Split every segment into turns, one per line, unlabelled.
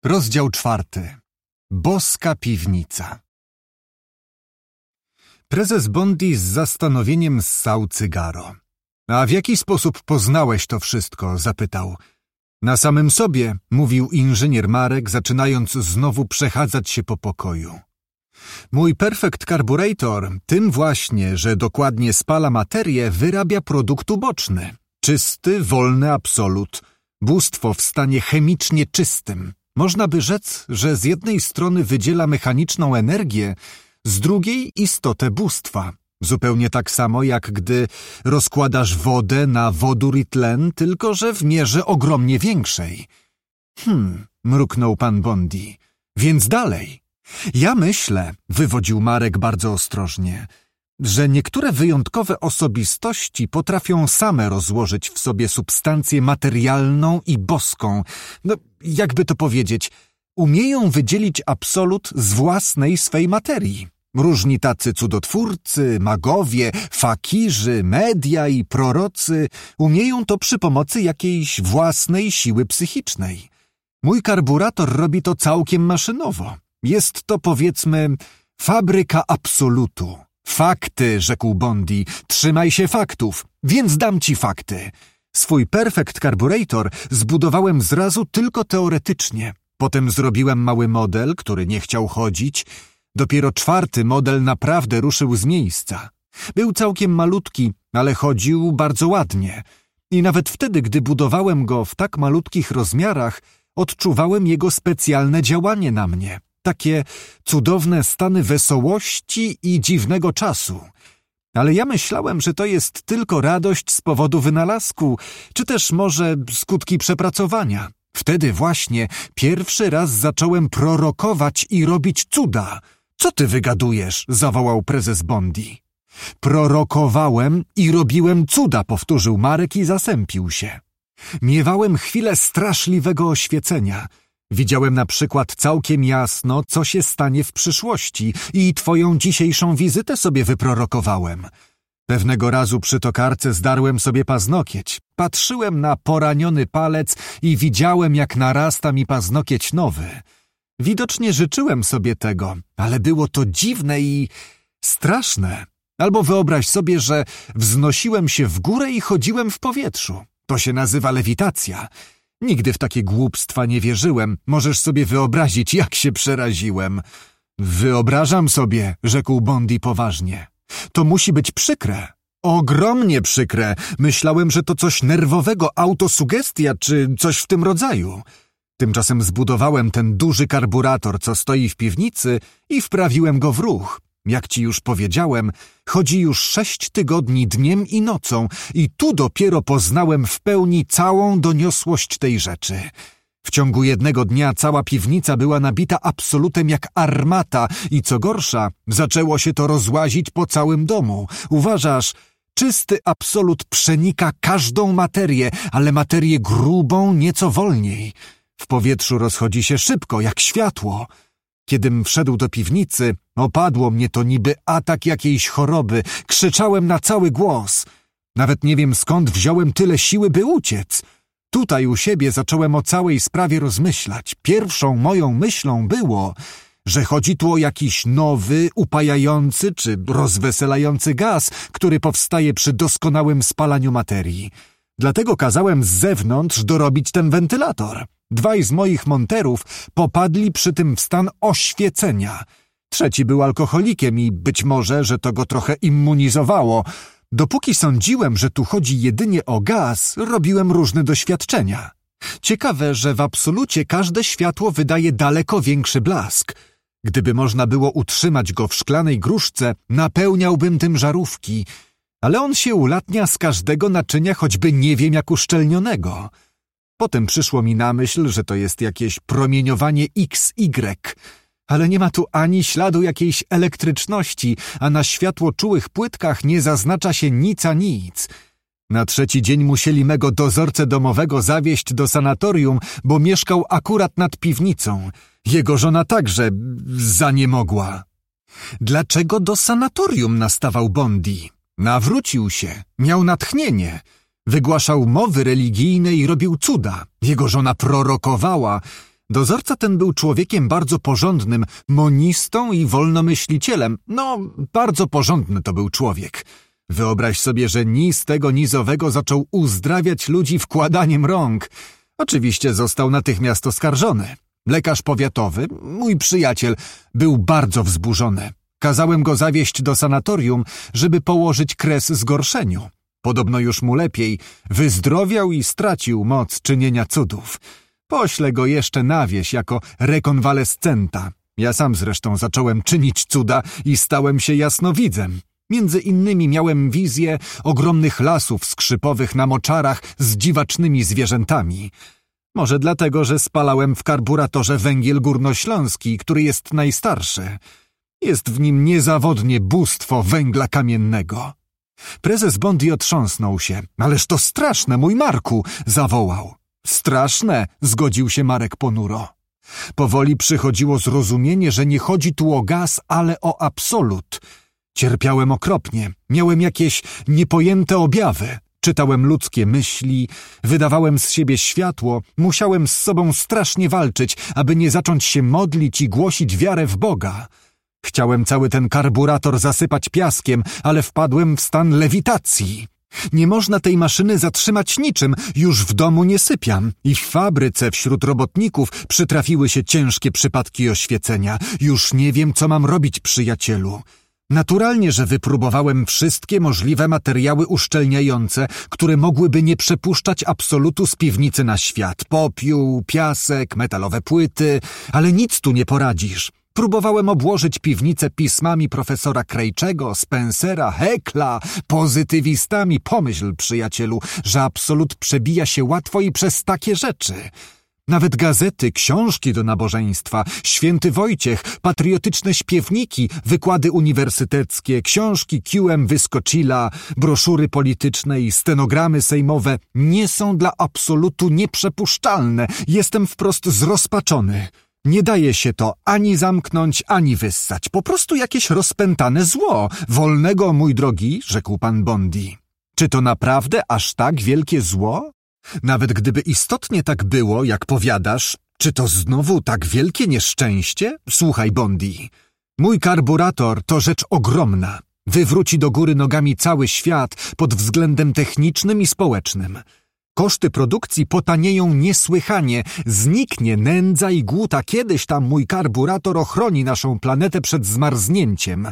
Rozdział 4. Boska piwnica. Prezes Bondi z zastanowieniem ssał cygaro. A w jaki sposób poznałeś to wszystko? Zapytał. Na samym sobie, mówił inżynier Marek, zaczynając znowu przechadzać się po pokoju. Mój Perfect Carburetor tym właśnie, że dokładnie spala materię, wyrabia produkt uboczny. Czysty, wolny absolut. Bóstwo w stanie chemicznie czystym. Można by rzec, że z jednej strony wydziela mechaniczną energię, z drugiej istotę bóstwa. Zupełnie tak samo, jak gdy rozkładasz wodę na wodór i tlen, tylko że w mierze ogromnie większej. Mruknął pan Bondi. Więc dalej. Ja myślę, wywodził Marek bardzo ostrożnie, że niektóre wyjątkowe osobistości potrafią same rozłożyć w sobie substancję materialną i boską. Jakby to powiedzieć, umieją wydzielić absolut z własnej swej materii. Różni tacy cudotwórcy, magowie, fakirzy, media i prorocy umieją to przy pomocy jakiejś własnej siły psychicznej. Mój karburator robi to całkiem maszynowo. Jest to, powiedzmy, fabryka absolutu. Fakty, rzekł Bondi, trzymaj się faktów, więc dam ci fakty. Swój Perfect Carburetor zbudowałem zrazu tylko teoretycznie. Potem zrobiłem mały model, który nie chciał chodzić. Dopiero 4. model naprawdę ruszył z miejsca. Był całkiem malutki, ale chodził bardzo ładnie. I nawet wtedy, gdy budowałem go w tak malutkich rozmiarach, odczuwałem jego specjalne działanie na mnie. Takie cudowne stany wesołości i dziwnego czasu. Ale ja myślałem, że to jest tylko radość z powodu wynalazku, czy też może skutki przepracowania. Wtedy właśnie pierwszy raz zacząłem prorokować i robić cuda. Co ty wygadujesz? Zawołał prezes Bondi. Prorokowałem i robiłem cuda, powtórzył Marek i zasępił się. Miewałem chwilę straszliwego oświecenia. Widziałem na przykład całkiem jasno, co się stanie w przyszłości i twoją dzisiejszą wizytę sobie wyprorokowałem. Pewnego razu przy tokarce zdarłem sobie paznokieć. Patrzyłem na poraniony palec i widziałem, jak narasta mi paznokieć nowy. Widocznie życzyłem sobie tego, ale było to dziwne i straszne. Albo wyobraź sobie, że wznosiłem się w górę i chodziłem w powietrzu. To się nazywa lewitacja. Nigdy w takie głupstwa nie wierzyłem. Możesz sobie wyobrazić, jak się przeraziłem. Wyobrażam sobie, rzekł Bondi poważnie. To musi być przykre. Ogromnie przykre. Myślałem, że to coś nerwowego, autosugestia czy coś w tym rodzaju. Tymczasem zbudowałem ten duży karburator, co stoi w piwnicy i wprawiłem go w ruch. Jak ci już powiedziałem, chodzi już 6 tygodni dniem i nocą i tu dopiero poznałem w pełni całą doniosłość tej rzeczy. W ciągu jednego dnia cała piwnica była nabita absolutem jak armata i co gorsza, zaczęło się to rozłazić po całym domu. Uważasz, czysty absolut przenika każdą materię, ale materię grubą nieco wolniej. W powietrzu rozchodzi się szybko, jak światło. Kiedym wszedł do piwnicy, opadło mnie to niby atak jakiejś choroby. Krzyczałem na cały głos. Nawet nie wiem, skąd wziąłem tyle siły, by uciec. Tutaj u siebie zacząłem o całej sprawie rozmyślać. Pierwszą moją myślą było, że chodzi tu o jakiś nowy, upajający czy rozweselający gaz, który powstaje przy doskonałym spalaniu materii. Dlatego kazałem z zewnątrz dorobić ten wentylator. 2 z moich monterów popadli przy tym w stan oświecenia. 3 był alkoholikiem i być może, że to go trochę immunizowało. Dopóki sądziłem, że tu chodzi jedynie o gaz, robiłem różne doświadczenia. Ciekawe, że w absolucie każde światło wydaje daleko większy blask. Gdyby można było utrzymać go w szklanej gruszce, napełniałbym tym żarówki. Ale on się ulatnia z każdego naczynia, choćby nie wiem jak uszczelnionego. Potem przyszło mi na myśl, że to jest jakieś promieniowanie XY, ale nie ma tu ani śladu jakiejś elektryczności, a na światłoczułych płytkach nie zaznacza się nic a nic. Na 3. dzień musieli mego dozorcę domowego zawieźć do sanatorium, bo mieszkał akurat nad piwnicą. Jego żona także zaniemogła. Dlaczego do sanatorium nastawał Bondi? Nawrócił się, miał natchnienie. Wygłaszał mowy religijne i robił cuda. Jego żona prorokowała. Dozorca ten był człowiekiem bardzo porządnym, monistą i wolnomyślicielem. No, bardzo porządny to był człowiek. Wyobraź sobie, że ni z tego nizowego zaczął uzdrawiać ludzi wkładaniem rąk. Oczywiście został natychmiast oskarżony. Lekarz powiatowy, mój przyjaciel, był bardzo wzburzony. Kazałem go zawieźć do sanatorium, żeby położyć kres zgorszeniu. Podobno już mu lepiej, wyzdrowiał i stracił moc czynienia cudów. Poślę go jeszcze na wieś jako rekonwalescenta. Ja sam zresztą zacząłem czynić cuda i stałem się jasnowidzem. Między innymi miałem wizję ogromnych lasów skrzypowych na moczarach z dziwacznymi zwierzętami. Może dlatego, że spalałem w karburatorze węgiel górnośląski, który jest najstarszy. Jest w nim niezawodnie bóstwo węgla kamiennego. Prezes Bondi otrząsnął się. Ależ to straszne, mój Marku! Zawołał. Straszne, zgodził się Marek ponuro. Powoli przychodziło zrozumienie, że nie chodzi tu o gaz, ale o absolut. Cierpiałem okropnie, miałem jakieś niepojęte objawy. Czytałem ludzkie myśli, wydawałem z siebie światło, musiałem z sobą strasznie walczyć, aby nie zacząć się modlić i głosić wiarę w Boga. Chciałem cały ten karburator zasypać piaskiem, ale wpadłem w stan lewitacji. Nie można tej maszyny zatrzymać niczym, już w domu nie sypiam. I w fabryce wśród robotników przytrafiły się ciężkie przypadki oświecenia. Już nie wiem, co mam robić, przyjacielu. Naturalnie, że wypróbowałem wszystkie możliwe materiały uszczelniające, które mogłyby nie przepuszczać absolutu z piwnicy na świat. Popiół, piasek, metalowe płyty, ale nic tu nie poradzisz. Próbowałem obłożyć piwnicę pismami profesora Krejczego, Spencera, Heckla, pozytywistami. Pomyśl, przyjacielu, że absolut przebija się łatwo i przez takie rzeczy. Nawet gazety, książki do nabożeństwa, Święty Wojciech, patriotyczne śpiewniki, wykłady uniwersyteckie, książki Q.M. Wyskoczyla, broszury polityczne i stenogramy sejmowe nie są dla absolutu nieprzepuszczalne. Jestem wprost zrozpaczony. Nie daje się to ani zamknąć, ani wyssać. Po prostu jakieś rozpętane zło. Wolnego, mój drogi, rzekł pan Bondi. Czy to naprawdę aż tak wielkie zło? Nawet gdyby istotnie tak było, jak powiadasz, czy to znowu tak wielkie nieszczęście? Słuchaj, Bondi, mój karburator to rzecz ogromna. Wywróci do góry nogami cały świat pod względem technicznym i społecznym. Koszty produkcji potanieją niesłychanie, zniknie nędza i głód, a kiedyś tam mój karburator ochroni naszą planetę przed zmarznięciem.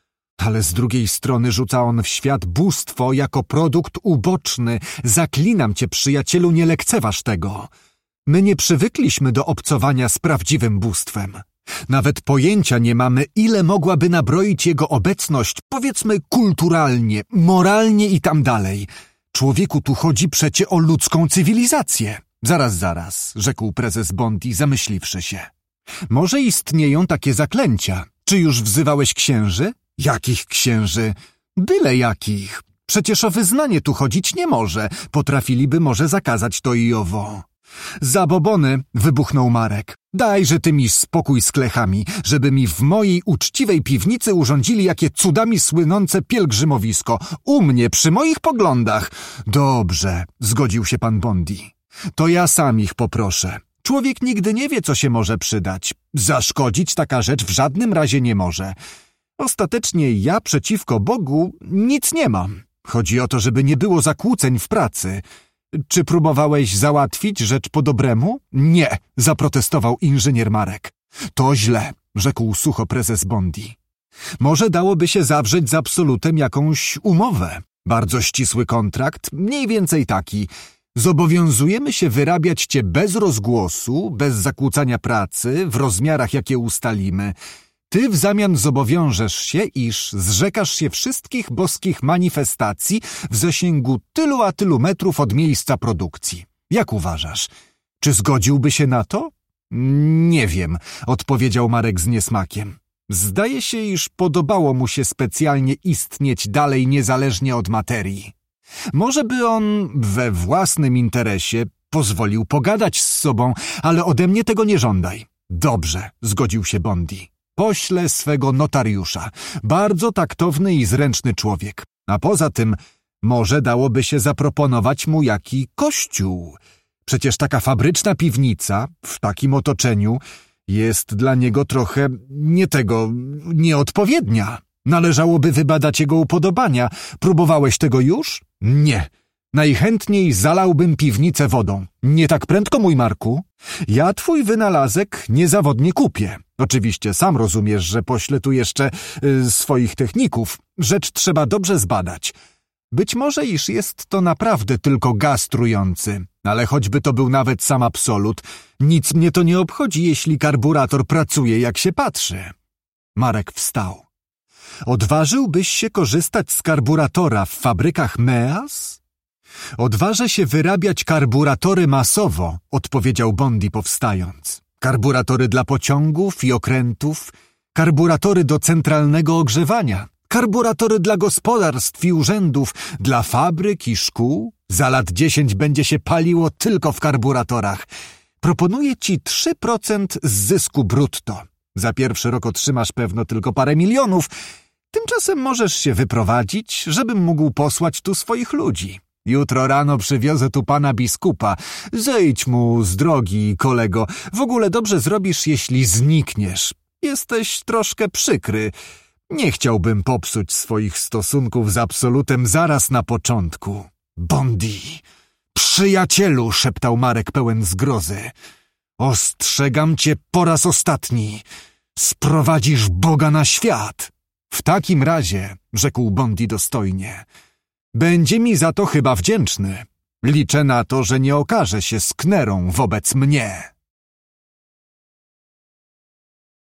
Ale z drugiej strony rzuca on w świat bóstwo jako produkt uboczny. Zaklinam cię, przyjacielu, nie lekceważ tego. My nie przywykliśmy do obcowania z prawdziwym bóstwem. Nawet pojęcia nie mamy, ile mogłaby nabroić jego obecność, powiedzmy kulturalnie, moralnie i tam dalej. Człowieku, tu chodzi przecie o ludzką cywilizację. Zaraz, rzekł prezes Bondi, zamyśliwszy się. Może istnieją takie zaklęcia. Czy już wzywałeś księży? Jakich księży? Byle jakich. Przecież o wyznanie tu chodzić nie może. Potrafiliby może zakazać to i owo. Zabobony, wybuchnął Marek. Dajże ty mi spokój z klechami, żeby mi w mojej uczciwej piwnicy urządzili jakie cudami słynące pielgrzymowisko. U mnie, przy moich poglądach. Dobrze, zgodził się pan Bondi. To ja sam ich poproszę. Człowiek nigdy nie wie, co się może przydać. Zaszkodzić taka rzecz w żadnym razie nie może. Ostatecznie ja przeciwko Bogu nic nie mam. Chodzi o to, żeby nie było zakłóceń w pracy. Czy próbowałeś załatwić rzecz po dobremu? Nie, zaprotestował inżynier Marek. To źle, rzekł sucho prezes Bondi. Może dałoby się zawrzeć z absolutem jakąś umowę. Bardzo ścisły kontrakt, mniej więcej taki. Zobowiązujemy się wyrabiać cię bez rozgłosu, bez zakłócania pracy, w rozmiarach, jakie ustalimy. Ty w zamian zobowiążesz się, iż zrzekasz się wszystkich boskich manifestacji w zasięgu tylu a tylu metrów od miejsca produkcji. Jak uważasz? Czy zgodziłby się na to? Nie wiem, odpowiedział Marek z niesmakiem. Zdaje się, iż podobało mu się specjalnie istnieć dalej niezależnie od materii. Może by on we własnym interesie pozwolił pogadać z sobą, ale ode mnie tego nie żądaj. Dobrze, zgodził się Bondi. Poślę swego notariusza. Bardzo taktowny i zręczny człowiek. A poza tym może dałoby się zaproponować mu jaki kościół. Przecież taka fabryczna piwnica w takim otoczeniu jest dla niego trochę nieodpowiednia. Należałoby wybadać jego upodobania. Próbowałeś tego już? Nie. Najchętniej zalałbym piwnicę wodą. Nie tak prędko, mój Marku. Ja twój wynalazek niezawodnie kupię. Oczywiście sam rozumiesz, że poślę tu jeszcze swoich techników. Rzecz trzeba dobrze zbadać. Być może, iż jest to naprawdę tylko gaz trujący, ale choćby to był nawet sam absolut, nic mnie to nie obchodzi, jeśli karburator pracuje, jak się patrzy. Marek wstał. Odważyłbyś się korzystać z karburatora w fabrykach Meas? Odważę się wyrabiać karburatory masowo, odpowiedział Bondi powstając. Karburatory dla pociągów i okrętów, karburatory do centralnego ogrzewania, karburatory dla gospodarstw i urzędów, dla fabryk i szkół. Za lat 10 będzie się paliło tylko w karburatorach. Proponuję ci 3% z zysku brutto. Za pierwszy rok otrzymasz pewno tylko parę milionów. Tymczasem możesz się wyprowadzić, żebym mógł posłać tu swoich ludzi. Jutro rano przywiozę tu pana biskupa. Zejdź mu z drogi, kolego. W ogóle dobrze zrobisz, jeśli znikniesz. Jesteś troszkę przykry. Nie chciałbym popsuć swoich stosunków z absolutem zaraz na początku. Bondi! Przyjacielu! Szeptał Marek pełen zgrozy. Ostrzegam cię po raz ostatni. Sprowadzisz Boga na świat. W takim razie, rzekł Bondi dostojnie, będzie mi za to chyba wdzięczny. Liczę na to, że nie okaże się sknerą wobec mnie.